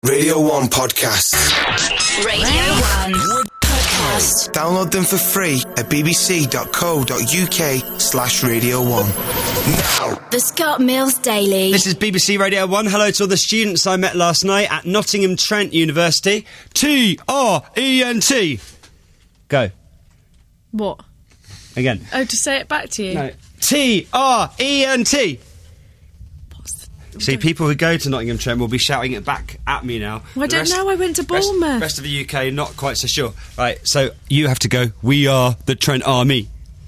Radio 1 Podcast. Radio 1 Podcast. Download them for free at bbc.co.uk/Radio 1. Now. The Scott Mills Daily. This is BBC Radio 1. Hello to all the students I met last night at Nottingham Trent University. T-R-E-N-T. Go. What? Again. Oh, to say it back to you? No. T-R-E-N-T. See, people who go to Nottingham Trent will be shouting it back at me now. Well, I don't know, I went to Bournemouth. Rest of the UK, not quite so sure. Right, so you have to go, we are the Trent Army.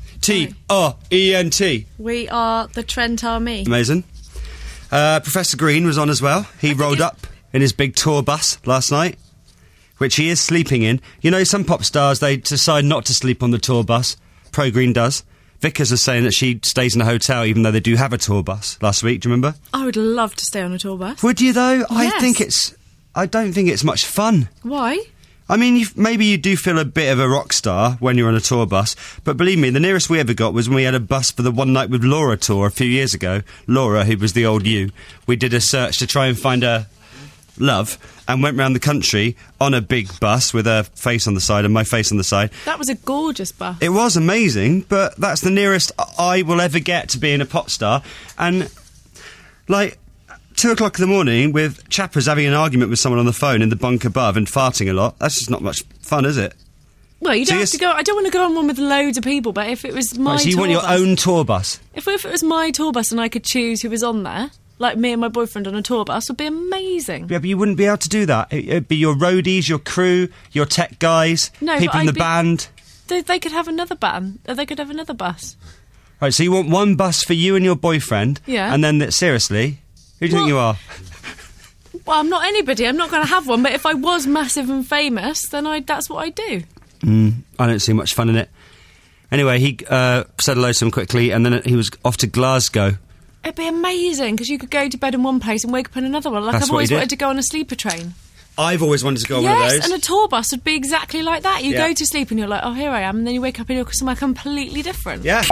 T-R-E-N-T. We are the Trent Army. Amazing. Professor Green was on as well. He rolled up in his big tour bus last night, which he is sleeping in. You know, some pop stars, they decide not to sleep on the tour bus. Pro Green does. Vickers was saying that she stays in a hotel even though they do have a tour bus last week. Do you remember? I would love to stay on a tour bus. Would you, though? Yes. I don't think it's much fun. Why? I mean, maybe you do feel a bit of a rock star when you're on a tour bus, but believe me, the nearest we ever got was when we had a bus for the One Night with Laura tour a few years ago. Laura, who was the old you, we did a search to try and find her love and went round the country on a big bus with her face on the side and my face on the side. That was a gorgeous bus. It was amazing, but that's the nearest I will ever get to being a pop star. And, like, 2 o'clock in the morning with chappers having an argument with someone on the phone in the bunk above and farting a lot, that's just not much fun, is it? Well, you don't have to go... I don't want to go on one with loads of people, but if it was my so you want your own tour bus? If it was my tour bus and I could choose who was on there... Like me and my boyfriend on a tour bus would be amazing. Yeah, but you wouldn't be able to do that. It'd be your roadies, your crew, your tech guys, people in the band. They could have another band. They could have another bus. Right, so you want one bus for you and your boyfriend? Yeah. And then, seriously, who do you think you are? Well, I'm not anybody. I'm not going to have one. But if I was massive and famous, then that's what I'd do. I don't see much fun in it. Anyway, he said hello to him quickly, and then he was off to Glasgow. It'd be amazing, because you could go to bed in one place and wake up in another one. Like, I've always wanted to go on a sleeper train. I've always wanted to go on one of those. Yes, and a tour bus would be exactly like that. You go to sleep and you're like, oh, here I am, and then you wake up and you're somewhere completely different. Yeah.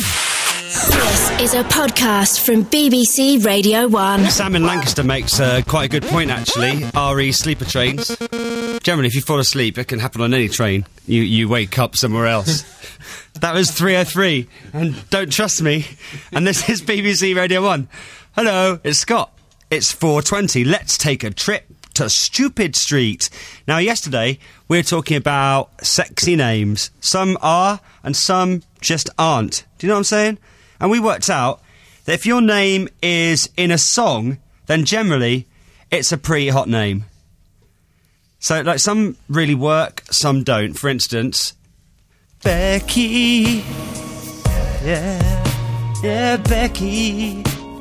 This is a podcast from BBC Radio 1. Sam in Lancaster makes quite a good point, actually. RE sleeper trains. Generally, if you fall asleep, it can happen on any train. You wake up somewhere else. That was 303, and don't trust me. And this is BBC Radio 1. Hello, it's Scott. It's 4:20. Let's take a trip to Stupid Street. Now, yesterday, we were talking about sexy names. Some are, and some just aren't. Do you know what I'm saying? And we worked out that if your name is in a song, then generally, it's a pretty hot name. So, like, some really work, some don't. For instance... Becky, yeah, Becky,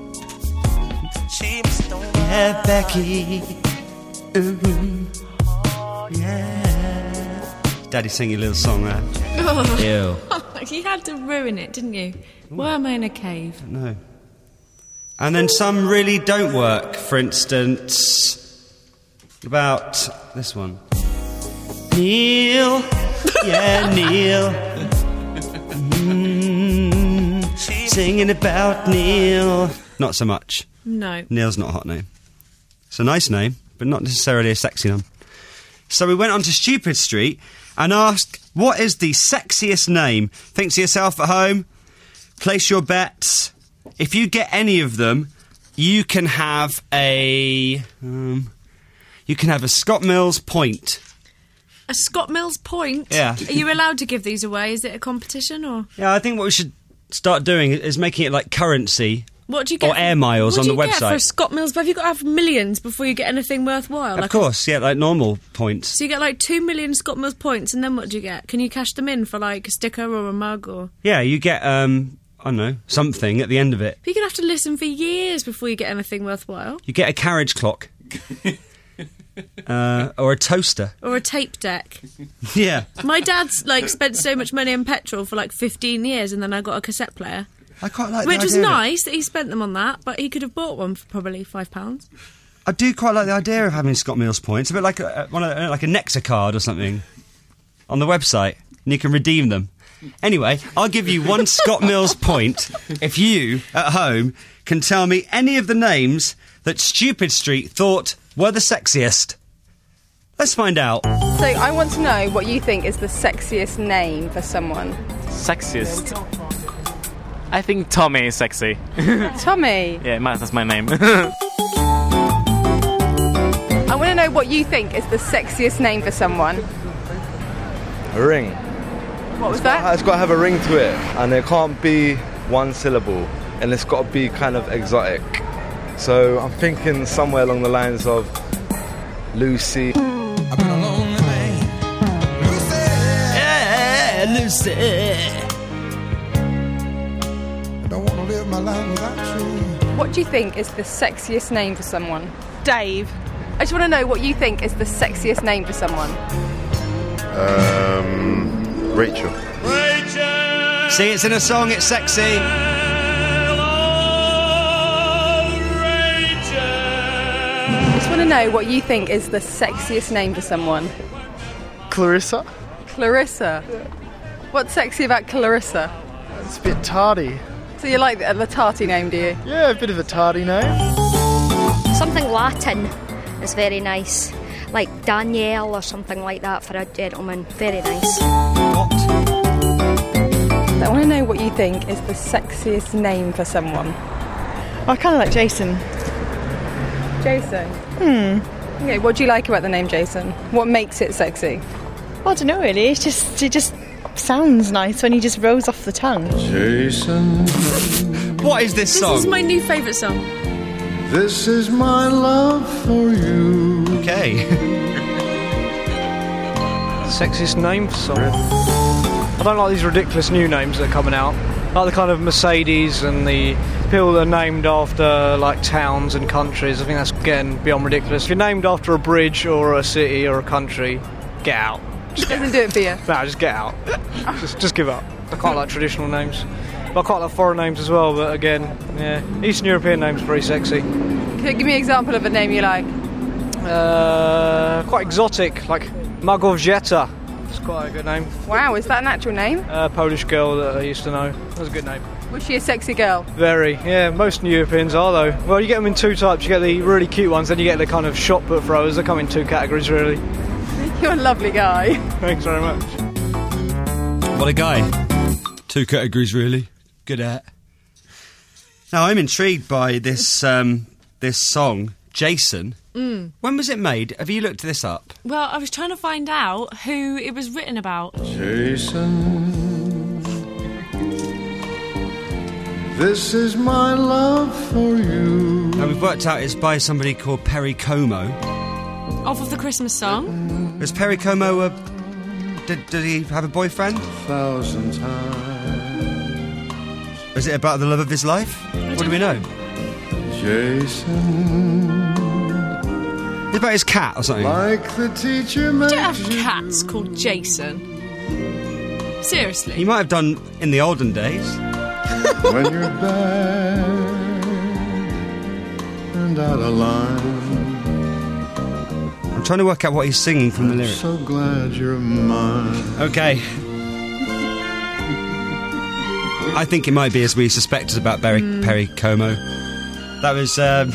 yeah, Becky, ooh, yeah. Daddy singing a little song there. Ew. You had to ruin it, didn't you? Why am I in a cave? No. And then some really don't work. For instance, about this one. Neil. Yeah, Neil. Singing about Neil. Not so much. No. Neil's not a hot name. It's a nice name, but not necessarily a sexy one. So we went on to Stupid Street and asked, what is the sexiest name? Think to yourself at home, place your bets. If you get any of them, you can have a Scott Mills point. A Scott Mills point? Yeah. Are you allowed to give these away? Is it a competition or...? Yeah, I think what we should start doing is making it like currency. What do you get? Or air miles on the website. What do you get for a Scott Mills? Have you got to have millions before you get anything worthwhile? Of course, yeah, like normal points. So you get like 2 million Scott Mills points, and then what do you get? Can you cash them in for like a sticker or a mug or...? Yeah, you get, I don't know, something at the end of it. But you're going to have to listen for years before you get anything worthwhile. You get a carriage clock. Or a toaster. Or a tape deck. Yeah. My dad's, like, spent so much money on petrol for, like, 15 years, and then I got a cassette player. I quite like Which the was idea nice that he spent them on that, but he could have bought one for probably £5. I do quite like the idea of having Scott Mills points. A bit like like a Nexa card or something on the website, and you can redeem them. Anyway, I'll give you 1 Scott Mills point if you, at home, can tell me any of the names that Stupid Street thought were the sexiest? Let's find out. So I want to know what you think is the sexiest name for someone. Sexiest. I think Tommy is sexy. Tommy. Yeah, that's my name. I want to know what you think is the sexiest name for someone. A ring. What was that? It's got to have a ring to it, and it can't be one syllable, and it's got to be kind of exotic. So I'm thinking somewhere along the lines of Lucy. I've been a lonely man. Lucy. Yeah, Lucy. I don't want to live my life without you. What do you think is the sexiest name for someone? Dave. I just want to know what you think is the sexiest name for someone. Rachel. See, it's in a song, it's sexy. I just want to know what you think is the sexiest name for someone. Clarissa. Clarissa. What's sexy about Clarissa? It's a bit tardy. So you like the tarty name, do you? Yeah, a bit of a tardy name. Something Latin is very nice. Like Danielle or something like that for a gentleman. Very nice. What? I want to know what you think is the sexiest name for someone. I kind of like Jason. Jason? Okay, what do you like about the name Jason? What makes it sexy? Well, I don't know really. It just sounds nice when he just rolls off the tongue. Jason, What is this song? This is my new favourite song. this is my love for you. Okay. Sexiest name for someone. I don't like these ridiculous new names that are coming out. Like the kind of Mercedes and the people that are named after like towns and countries. I think that's getting beyond ridiculous. If you're named after a bridge or a city or a country, get out. Doesn't do it for you. Nah, just get out. just give up. I quite like traditional names. But I quite like foreign names as well, but again, yeah. Eastern European names are very sexy. Can you give me an example of a name you like? Quite exotic, like Małgorzata. It's quite a good name. Wow, is that an actual name? Polish girl that I used to know. That's a good name. Was she a sexy girl? Very, yeah. Most Europeans are though. Well, you get them in two types. You get the really cute ones, then you get the kind of shot put throwers. They come in two categories, really. You're a lovely guy. Thanks very much. What a guy. Two categories, really. Good at. Now, I'm intrigued by this this song, Jason. When was it made? Have you looked this up? Well, I was trying to find out who it was written about. Jason, this is my love for you. And we've worked out it's by somebody called Perry Como. Off of the Christmas song. Was Perry Como did he have a boyfriend? 1,000 times. Was it about the love of his life? What do we know? Jason, It's about his cat or something. like the teacher We makes don't have you cats called Jason. Seriously. He might have done in the olden days. when you're bad and out of line. I'm trying to work out what he's singing from the I'm lyrics. so glad you're mine. Okay. I think it might be as we suspected about Perry Como. That was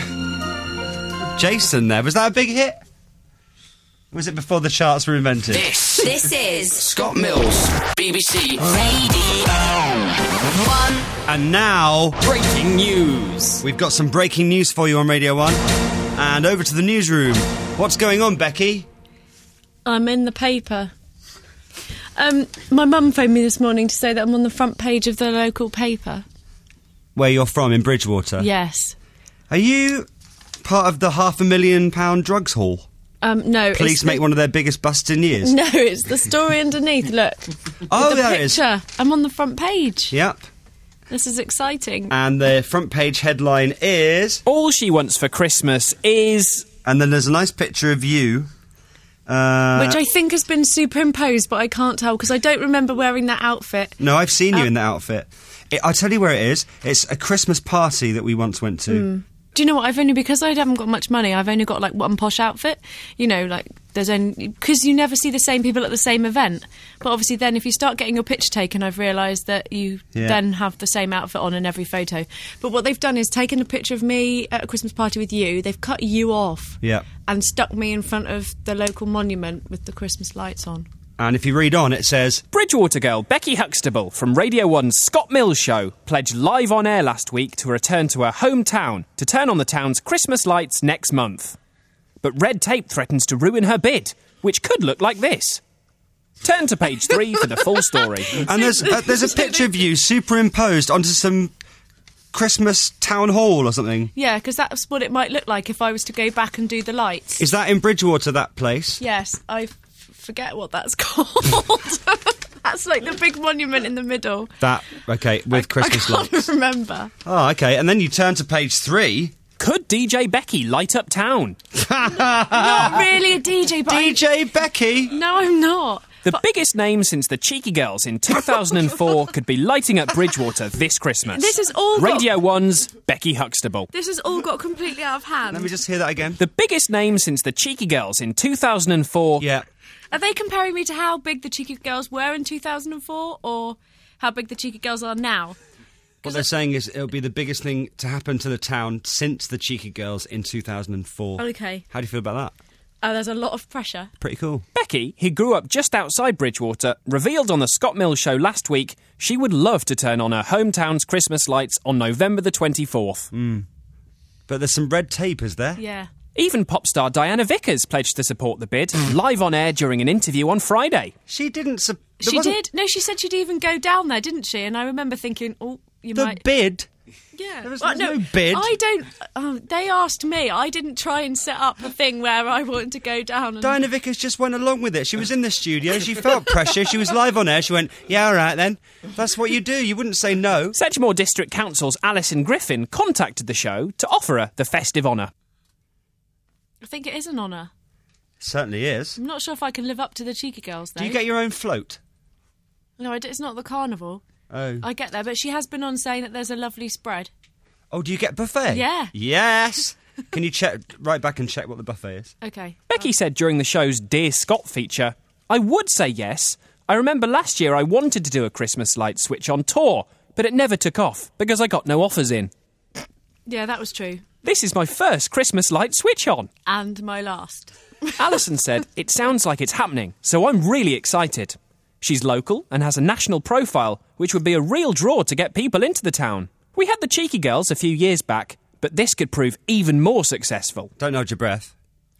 Jason there. Was that a big hit? Was it before the charts were invented? This is Scott Mills, BBC Radio 1. And now, Breaking news. we've got some breaking news for you on Radio 1. And over to the newsroom. What's going on, Becky? I'm in the paper. My mum phoned me this morning to say that I'm on the front page of the local paper. Where you're from, in Bridgewater? Yes. Are you part of the £500,000 drugs haul? No. Police make one of their biggest busts in years? No, it's the story underneath. Look. Oh, the there it is. picture. I'm on the front page. Yep. This is exciting. And the front page headline is... All she wants for Christmas is... And then there's a nice picture of you. Which I think has been superimposed, but I can't tell because I don't remember wearing that outfit. No, I've seen you in that outfit. I'll tell you where it is. It's a Christmas party that we once went to. Do you know what? Because I haven't got much money, I've only got like one posh outfit. You know, like there's only because you never see the same people at the same event. But obviously, then if you start getting your picture taken, I've realised that you then have the same outfit on in every photo. But what they've done is taken a picture of me at a Christmas party with you. They've cut you off and stuck me in front of the local monument with the Christmas lights on. And if you read on, it says... Bridgewater girl Becky Huxtable from Radio 1's Scott Mills show pledged live on air last week to return to her hometown to turn on the town's Christmas lights next month. But red tape threatens to ruin her bid, which could look like this. Turn to page 3 for the full story. And there's a picture of you superimposed onto some Christmas town hall or something. Yeah, because that's what it might look like if I was to go back and do the lights. Is that in Bridgewater, that place? Yes, I forget what that's called. That's like the big monument in the middle. With Christmas lights. I can't remember. Oh, okay, and then you turn to page 3... Could DJ Becky light up town? Not really a DJ, but DJ Becky? No, I'm not. The biggest name since the Cheeky Girls in 2004 could be lighting up Bridgewater this Christmas. This is all Radio 1's Becky Huxtable. This has all got completely out of hand. Let me just hear that again. The biggest name since the Cheeky Girls in 2004... Yeah. Are they comparing me to how big the Cheeky Girls were in 2004 or how big the Cheeky Girls are now? What they're saying is it'll be the biggest thing to happen to the town since the Cheeky Girls in 2004. Okay. How do you feel about that? There's a lot of pressure. Pretty cool. Becky, who grew up just outside Bridgewater, revealed on the Scott Mills show last week she would love to turn on her hometown's Christmas lights on November the 24th. But there's some red tape, is there? Yeah. Even pop star Diana Vickers pledged to support the bid, live on air during an interview on Friday. She didn't... She did? No, she said she'd even go down there, didn't she? And I remember thinking, you might... The bid? Yeah. There was no bid. I don't... they asked me. I didn't try and set up a thing where I wanted to go down and... Diana Vickers just went along with it. She was in the studio. She felt pressure. She was live on air. She went, yeah, all right then. That's what you do. You wouldn't say no. Sedgemoor District Council's Alison Griffin contacted the show to offer her the festive honour. I think it is an honour. Certainly is. I'm not sure if I can live up to the Cheeky Girls, though. Do you get your own float? No, it's not the carnival. Oh. I get there, but she has been on saying that there's a lovely spread. Oh, do you get buffet? Yeah. Yes! Can you write back and check what the buffet is? Okay. Becky said during the show's Dear Scott feature, I would say yes. I remember last year I wanted to do a Christmas light switch on tour, but it never took off because I got no offers in. Yeah, that was true. This is my first Christmas light switch on. And my last. Alison said, it sounds like it's happening, so I'm really excited. She's local and has a national profile, which would be a real draw to get people into the town. We had the Cheeky Girls a few years back, but this could prove even more successful. Don't hold your breath.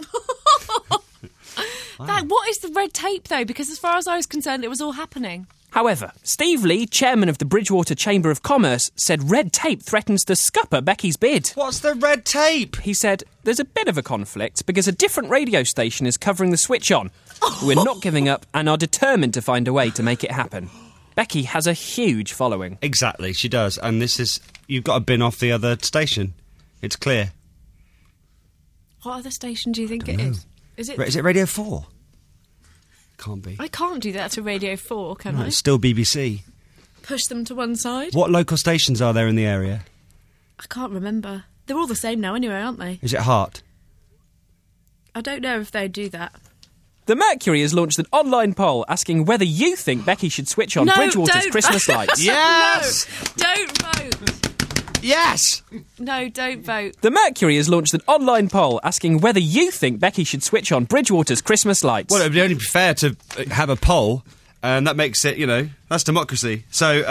What is the red tape, though? Because as far as I was concerned, it was all happening. However, Steve Lee, chairman of the Bridgewater Chamber of Commerce, said red tape threatens to scupper Becky's bid. What's the red tape? He said, there's a bit of a conflict because a different radio station is covering the switch on. We're not giving up and are determined to find a way to make it happen. Becky has a huge following. Exactly, she does. And this is... You've got to bin off the other station. It's clear. What other station do you think it is? Is it Radio 4? Can't be. I can't do that to Radio 4, can I? It's still BBC. Push them to one side? What local stations are there in the area? I can't remember. They're all the same now anyway, aren't they? Is it Heart? I don't know if they do that. The Mercury has launched an online poll asking whether you think Becky should switch on Bridgewater's Christmas lights. Yes! No, don't vote. Yes! No, don't vote. The Mercury has launched an online poll asking whether you think Becky should switch on Bridgewater's Christmas lights. Well, it would only be fair to have a poll, and that makes it, that's democracy. So,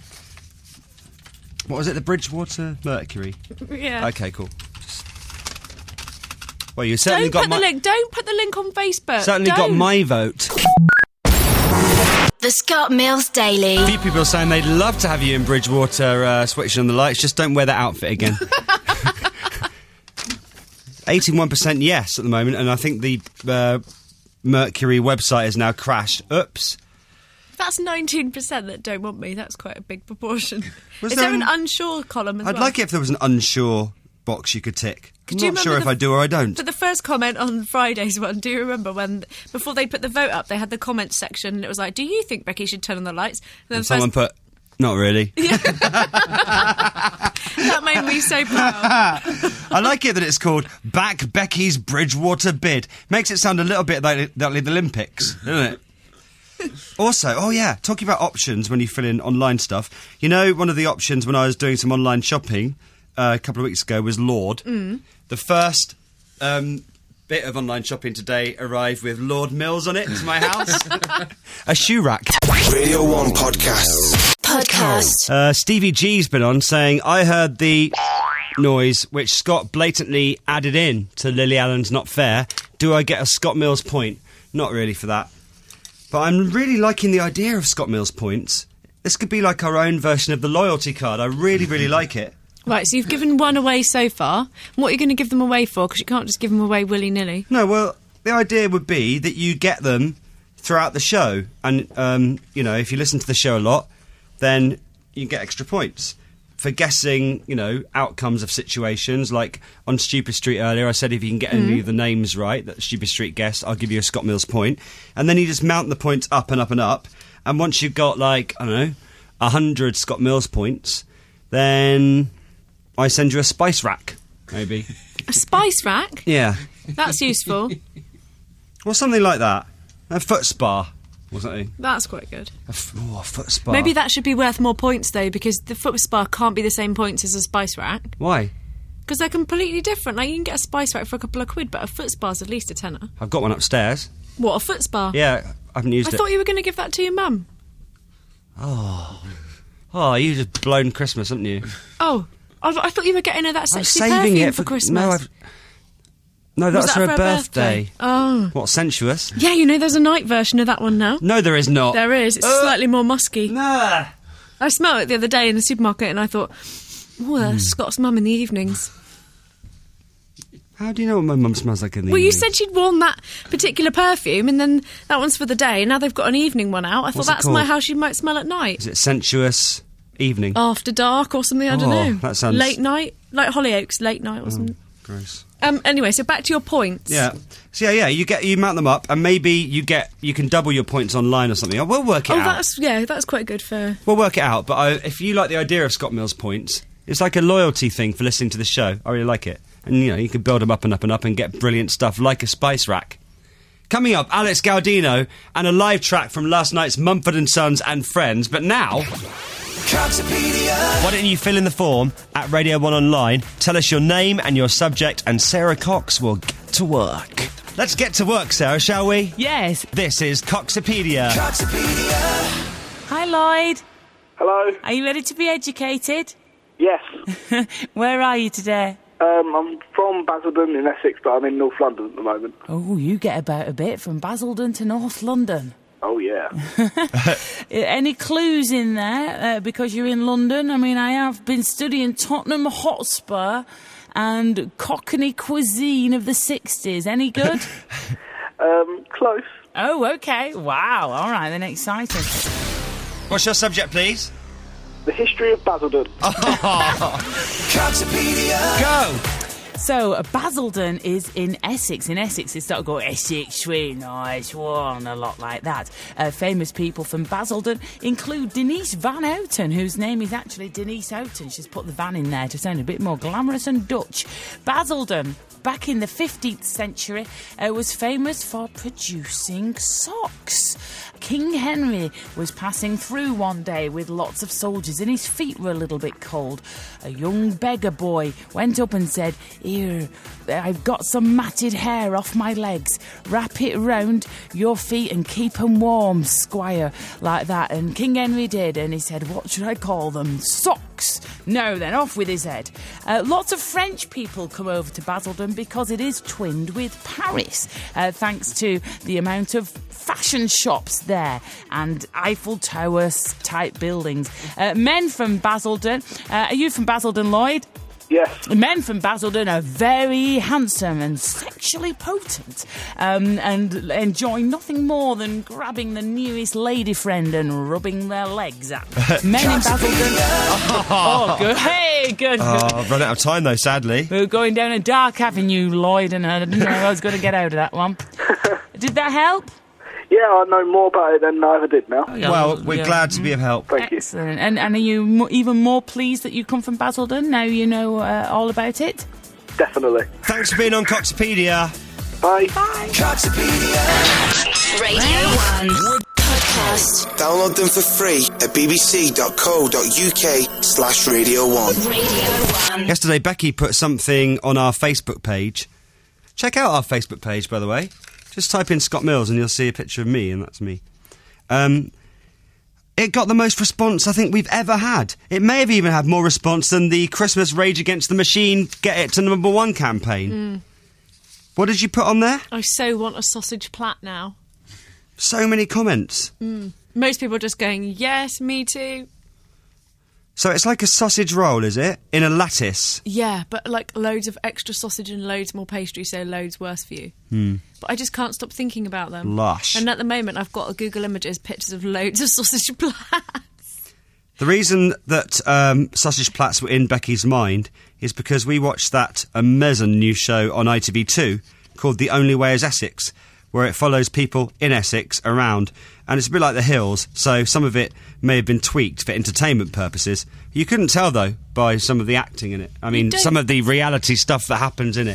what was it, the Bridgewater Mercury? Yeah. Okay, cool. Well, you certainly got my... Don't put the link on Facebook. Certainly got my vote. The Scott Mills Daily. A few people are saying they'd love to have you in Bridgewater switching on the lights, just don't wear that outfit again. 81% yes at the moment, and I think the Mercury website has now crashed. Oops. That's 19% that don't want me. That's quite a big proportion. Is there an unsure column as well? I'd like it if there was an unsure box you could tick. I'm you not sure if I do or I don't. For the first comment on Friday's one, do you remember when, before they put the vote up, they had the comments section and it was like, do you think Becky should turn on the lights? And someone put, Not really. That made me so proud. I like it that it's called Back Becky's Bridgewater Bid. Makes it sound a little bit like the Olympics, doesn't it? Also, talking about options when you fill in online stuff. You know, one of the options when I was doing some online shopping a couple of weeks ago was Lord. The first bit of online shopping today arrived with Lord Mills on it to my house. A shoe rack. Radio 1 podcast. Stevie G's been on saying, I heard the noise which Scott blatantly added in to Lily Allen's Not Fair. Do I get a Scott Mills point? Not really for that. But I'm really liking the idea of Scott Mills points. This could be like our own version of the loyalty card. I really, really like it. Right, so you've given one away so far. What are you going to give them away for? Because you can't just give them away willy-nilly. No, well, the idea would be that you get them throughout the show. And, if you listen to the show a lot, then you get extra points for guessing, outcomes of situations. Like on Stupid Street earlier, I said if you can get any of the names right that Stupid Street guessed, I'll give you a Scott Mills point. And then you just mount the points up and up and up. And once you've got, 100 Scott Mills points, then I send you a spice rack, maybe. A spice rack? Yeah. That's useful. Or something like that. A foot spa. Or something. That's quite good. A foot spa. Maybe that should be worth more points, though, because the foot spa can't be the same points as a spice rack. Why? Because they're completely different. Like, you can get a spice rack for a couple of quid, but a foot spa's at least a tenner. I've got one upstairs. What, a foot spa? Yeah, I haven't used it. I thought you were going to give that to your mum. Oh, you just blown Christmas, haven't you? Oh, I thought you were getting her that sexy saving perfume it for Christmas. No, that's for her birthday. Oh. What, sensuous? Yeah, there's a night version of that one now. No, there is not. There is. It's slightly more musky. Nah. I smelled it the other day in the supermarket and I thought, that's Scott's mum in the evenings. How do you know what my mum smells like in the evenings? Well, you said she'd worn that particular perfume and then that one's for the day and now they've got an evening one out. I thought that's how she might smell at night. Is it sensuous evening? After dark or something, I don't know. That sounds... Late night? Like Hollyoaks, late night or something. Gross. Anyway, so back to your points. Yeah. So you mount them up, and maybe you can double your points online or something. We'll work it out. That's quite good for. We'll work it out. But if you like the idea of Scott Mills points, it's like a loyalty thing for listening to the show. I really like it, and you can build them up and up and up and get brilliant stuff like a spice rack. Coming up, Alex Gaudino and a live track from last night's Mumford and Sons and Friends. But now. Why don't you fill in the form at Radio 1 Online, tell us your name and your subject, and Sarah Cox will get to work. Let's get to work, Sarah, shall we? Yes. This is Coxopedia. Hi, Lloyd. Hello. Are you ready to be educated? Yes. Where are you today? I'm from Basildon in Essex, but I'm in North London at the moment. Oh, you get about a bit from Basildon to North London. Oh, yeah. Any clues in there, because you're in London? I mean, I have been studying Tottenham Hotspur and Cockney cuisine of the 60s. Any good? Close. Oh, OK. Wow. All right, then, exciting. What's your subject, please? The history of Basildon. Go! So, Basildon is in Essex. In Essex, it's sort of go, Essex, sweet, nice one, a lot like that. Famous people from Basildon include Denise Van Houten, whose name is actually Denise Houghton. She's put the van in there to sound a bit more glamorous and Dutch. Basildon, back in the 15th century, was famous for producing socks. King Henry was passing through one day with lots of soldiers and his feet were a little bit cold. A young beggar boy went up and said, "Here, I've got some matted hair off my legs. Wrap it round your feet and keep 'em warm, squire," like that. And King Henry did, and he said, "What should I call them? Socks." No, then off with his head. Lots of French people come over to Basildon because it is twinned with Paris, thanks to the amount of fashion shops there and Eiffel Tower type buildings. Men from Basildon, are you from Basildon, Lloyd? Yes. Men from Basildon are very handsome and sexually potent, and enjoy nothing more than grabbing the nearest lady friend and rubbing their legs up. Men in Basildon. Oh, good. Hey, good. Oh, I've run out of time though, sadly. We're going down a dark avenue, Lloyd, and I didn't know I was going to get out of that one. Did that help? Yeah, I know more about it than I ever did now. Well, we're glad to be of help. Thank you. Excellent. And are you even more pleased that you come from Basildon now you know all about it? Definitely. Thanks for being on Coxopedia. Bye. Coxopedia. Radio 1 podcast. Download them for free at bbc.co.uk/Radio1. Radio 1. Yesterday, Becky put something on our Facebook page. Check out our Facebook page, by the way. Just type in Scott Mills and you'll see a picture of me, and that's me. It got the most response I think we've ever had. It may have even had more response than the Christmas Rage Against the Machine Get It to Number 1 campaign. What did you put on there? I so want a sausage plat now. So many comments. Most people are just going, yes, me too. So it's like a sausage roll, is it? In a lattice. Yeah, but like loads of extra sausage and loads more pastry, so loads worse for you. But I just can't stop thinking about them. Lush. And at the moment, I've got a Google Images pictures of loads of sausage plats. The reason that sausage plats were in Becky's mind is because we watched that amazing new show on ITV2 called The Only Way is Essex, where it follows people in Essex around. And it's a bit like The Hills, so some of it may have been tweaked for entertainment purposes. You couldn't tell, though, by some of the acting in it. I mean, some of the reality stuff that happens in it.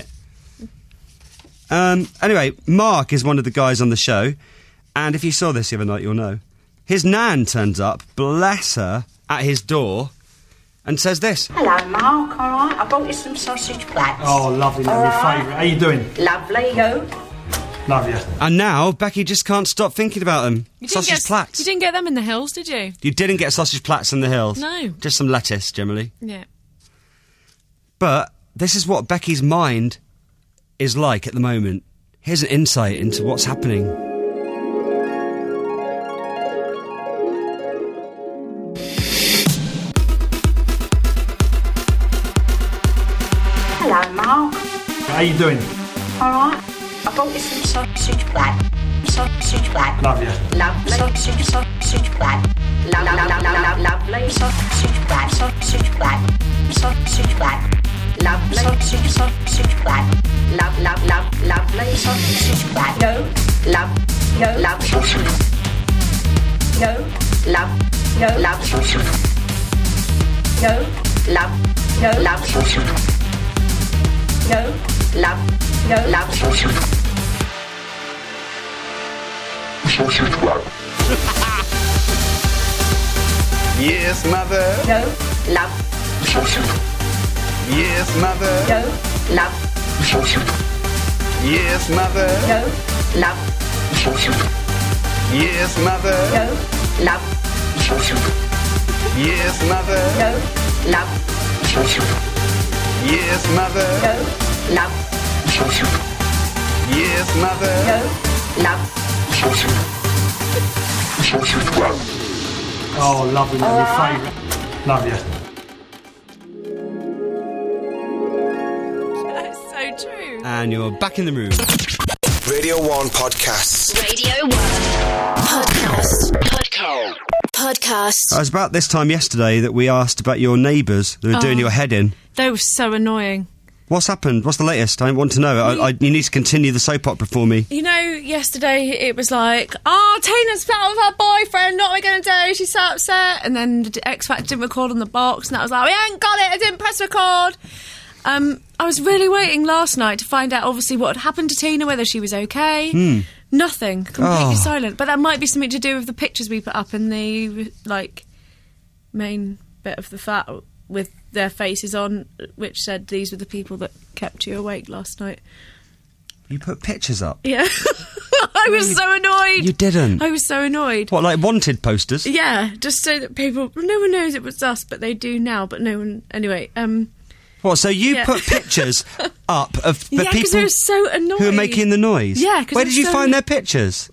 Anyway, Mark is one of the guys on the show, and if you saw this the other night, you'll know. His nan turns up, bless her, at his door, and says this. Hello, Mark, all right? I brought you some sausage plats. Oh, lovely, my favourite. How you doing? Lovely, you? Love you. And now, Becky just can't stop thinking about them. Sausage plats. You didn't get them in the Hills, did you? You didn't get sausage plats in the Hills? No. Just some lettuce, generally. Yeah. But this is what Becky's mind is like at the moment. Here's an insight into what's happening. Hello, Mark. How you doing? All right? I brought you some sausage plat. Sausage plat. Love you. Lovely sausage plat. Lovely sausage plat. Sausage plat. Sausage plat. Lovely sausage plat. Lovely sausage plat. No. Love sausage. No. Love sausage. No. Love sausage. No. Love sausage. Sausage plat. Yes, mother. No. Love sausage. Yes, mother. No. Love sausage. Yes, mother. No. Love sausage. Yes, mother. No. Love sausage. Yes, mother. No. Love sausage. Yes, mother. No. Love sausage. Yes, mother. No. Love sausage. Sausage plat. Oh, lovely, my favourite. Love you. That's so true. And you're back in the room. Radio 1 podcasts. Radio 1 podcast. It was about this time yesterday that we asked about your neighbours that were doing your head in. They were so annoying. What's happened? What's the latest? I want to know. You need to continue the soap opera for me. You know, yesterday it was like, Tina's split up with her boyfriend, what are we going to do? She's so upset. And then the X Factor didn't record on the box, and that was like, we ain't got it, I didn't press record. I was really waiting last night to find out, obviously, what had happened to Tina, whether she was okay. Nothing. Completely silent. But that might be something to do with the pictures we put up in the, main bit of the flat with their faces on, which said these were the people that kept you awake last night. You put pictures up? Yeah. I was so annoyed. You didn't? I was so annoyed. What, like wanted posters? Yeah, just so that people... No one knows it was us, but they do now, but no one... Anyway, What, so you put pictures up of the people they were so annoyed. who are making the noise? Yeah, where did you find their pictures?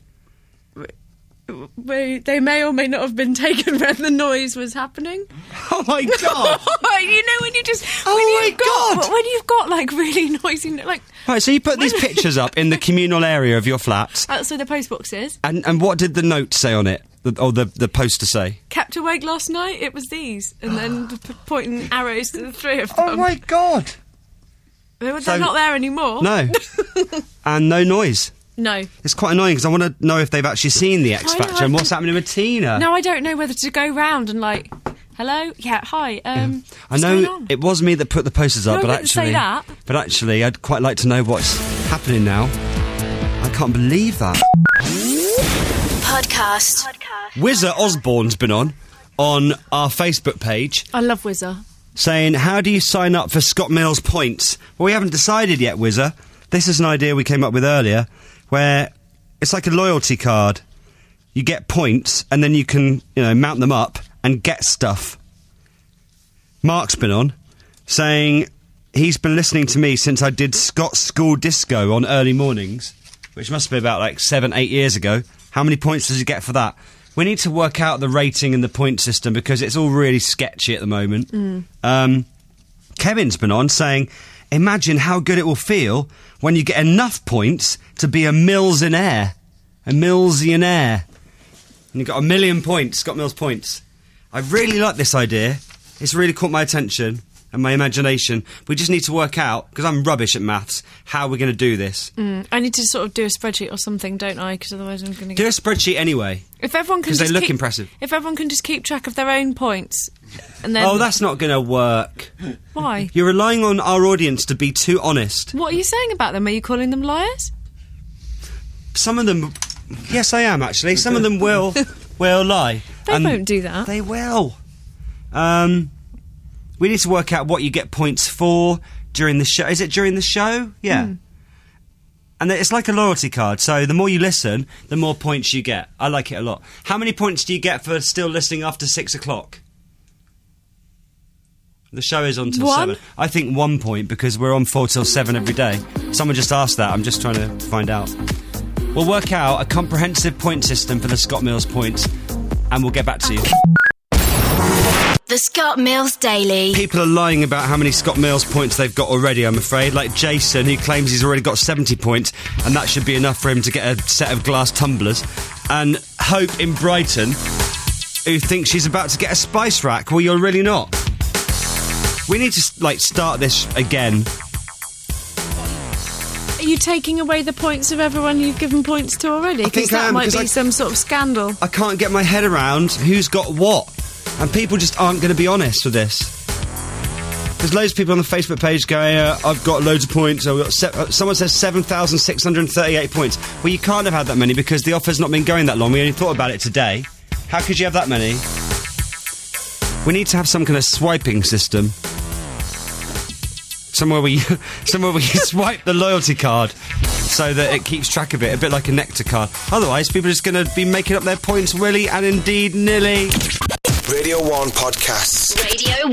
They may or may not have been taken when the noise was happening. Oh my god! You know when you just... God! When you've got, really noisy... Right, so you put these pictures up in the communal area of your flat. So the postbox is. And what did the note say on it? The poster say? Kept awake last night, it was these. And then pointing arrows to the three of them. Oh my god! They're not there anymore. No. And no noise. No. It's quite annoying because I want to know if they've actually seen the X I know, Factor and what's happening with Tina. No, I don't know whether to go round and like, hello, yeah, hi. I what's going know on? it was me that put the posters up, No, but I didn't say that. I'd quite like to know what's happening now. I can't believe that. Podcast. Wizzer Osborne's been on our Facebook page I love Wizzer. saying, how do you sign up for Scott Mills points? Well, we haven't decided yet, Wizzer. This is an idea we came up with earlier, where it's like a loyalty card. You get points, and then you can, mount them up and get stuff. Mark's been on, saying he's been listening to me since I did Scott's School Disco on early mornings, which must be about 7-8 years ago. How many points does he get for that? We need to work out the rating and the point system because it's all really sketchy at the moment. Kevin's been on saying, imagine how good it will feel when you get enough points to be a millionaire. A millionaire. And you've got 1 million points, Scott Mills points. I really like this idea. It's really caught my attention and my imagination. We just need to work out, because I'm rubbish at maths, how we're going to do this. I need to sort of do a spreadsheet or something, don't I? Because otherwise I'm going to Do a spreadsheet anyway. If everyone can, because they look impressive. If everyone can just keep track of their own points, and then Oh, that's not going to work. Why? You're relying on our audience to be too honest. What are you saying about them? Are you calling them liars? Some of them, yes, I am actually. Some of them will lie. They won't do that. They will. We need to work out what you get points for during the show. Is it during the show? Yeah. And it's like a loyalty card, so the more you listen, the more points you get. I like it a lot. How many points do you get for still listening after 6 o'clock? The show is on till 7. I think 1 point, because we're on 4 till 7 every day. Someone just asked that. I'm just trying to find out. We'll work out a comprehensive point system for the Scott Mills points, and we'll get back to you. The Scott Mills Daily. People are lying about how many Scott Mills points they've got already, I'm afraid. Like Jason, who claims he's already got 70 points, and that should be enough for him to get a set of glass tumblers. And Hope in Brighton, who thinks she's about to get a spice rack. Well, you're really not. We need to, start this again. Are you taking away the points of everyone you've given points to already? Because that might be some sort of scandal. I can't get my head around who's got what. And people just aren't going to be honest with this. There's loads of people on the Facebook page going, I've got loads of points. I've got someone says 7,638 points. Well, you can't have had that many because the offer's not been going that long. We only thought about it today. How could you have that many? We need to have some kind of swiping system. Somewhere where you swipe the loyalty card so that it keeps track of it, a bit like a Nectar card. Otherwise, people are just going to be making up their points willy and indeed nilly. Radio 1 Podcasts. Radio 1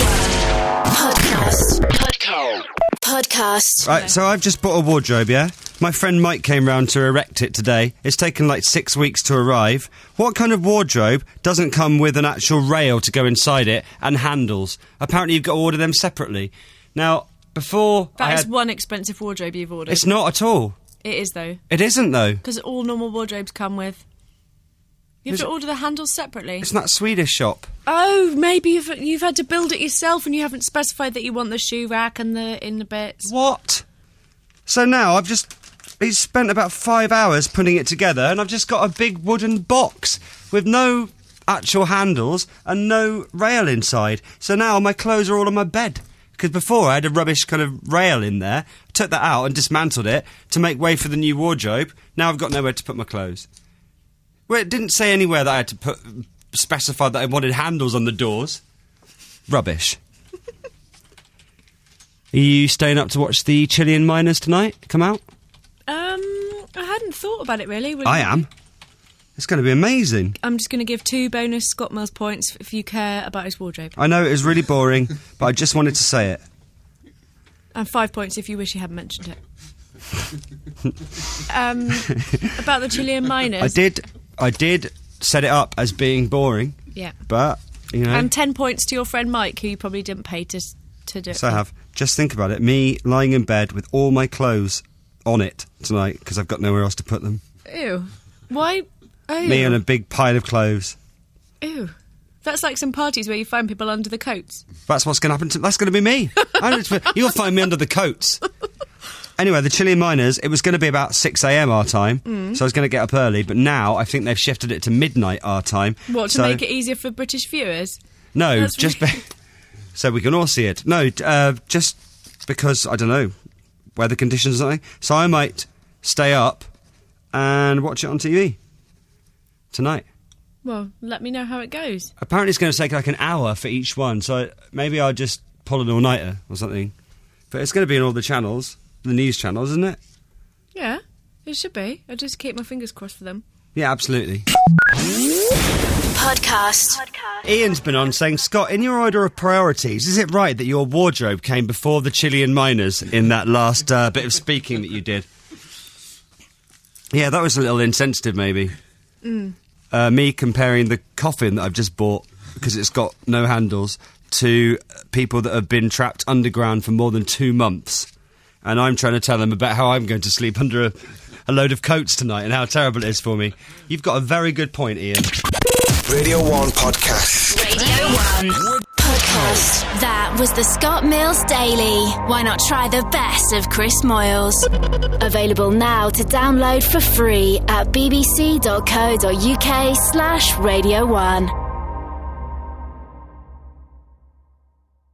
Podcast. Right, so I've just bought a wardrobe, yeah? My friend Mike came round to erect it today. It's taken 6 weeks to arrive. What kind of wardrobe doesn't come with an actual rail to go inside it and handles? Apparently you've got to order them separately. Now, before That is one expensive wardrobe you've ordered. It's not at all. It is, though. It isn't, though. Because all normal wardrobes come with... You have to order the handles separately. It's that Swedish shop. Oh, maybe you've had to build it yourself and you haven't specified that you want the shoe rack and the inner bits. What? So now he's spent about 5 hours putting it together and I've just got a big wooden box with no actual handles and no rail inside. So now my clothes are all on my bed. Because before I had a rubbish kind of rail in there. I took that out and dismantled it to make way for the new wardrobe. Now I've got nowhere to put my clothes. Well, it didn't say anywhere that I had to specify that I wanted handles on the doors. Rubbish. Are you staying up to watch the Chilean miners tonight come out? I hadn't thought about it really. I am. It's going to be amazing. I'm just going to give 2 bonus Scott Mills points if you care about his wardrobe. I know it was really boring, but I just wanted to say it. And 5 points if you wish you hadn't mentioned it. About the Chilean miners. I did set it up as being boring. Yeah. But, And 10 points to your friend Mike, who you probably didn't pay to do it. So I have. Just think about it. Me lying in bed with all my clothes on it tonight, because I've got nowhere else to put them. Ew. Why? Oh. Me and a big pile of clothes. Ew. That's like some parties where you find people under the coats. That's what's going to happen. That's going to be me. You'll find me under the coats. Anyway, the Chilean Miners, it was going to be about 6 a.m. our time, so I was going to get up early, but now I think they've shifted it to midnight our time. What, to make it easier for British viewers? No, so we can all see it. No, just because, I don't know, weather conditions or something. So I might stay up and watch it on TV tonight. Well, let me know how it goes. Apparently it's going to take like an hour for each one, so maybe I'll just pull an all-nighter or something. But it's going to be in all the channels, the news channels, isn't it? Yeah, it should be. I'll just keep my fingers crossed for them. Yeah, absolutely. Podcast. Ian's been on saying, Scott, in your order of priorities, is it right that your wardrobe came before the Chilean Miners in that last bit of speaking that you did? Yeah, that was a little insensitive, maybe. Me comparing the coffin that I've just bought, because it's got no handles, to people that have been trapped underground for more than 2 months. And I'm trying to tell them about how I'm going to sleep under a load of coats tonight and how terrible it is for me. You've got a very good point, Ian. Radio 1 Podcast. Radio 1 Podcast. That was the Scott Mills Daily. Why not try the best of Chris Moyles? Available now to download for free at bbc.co.uk/Radio 1.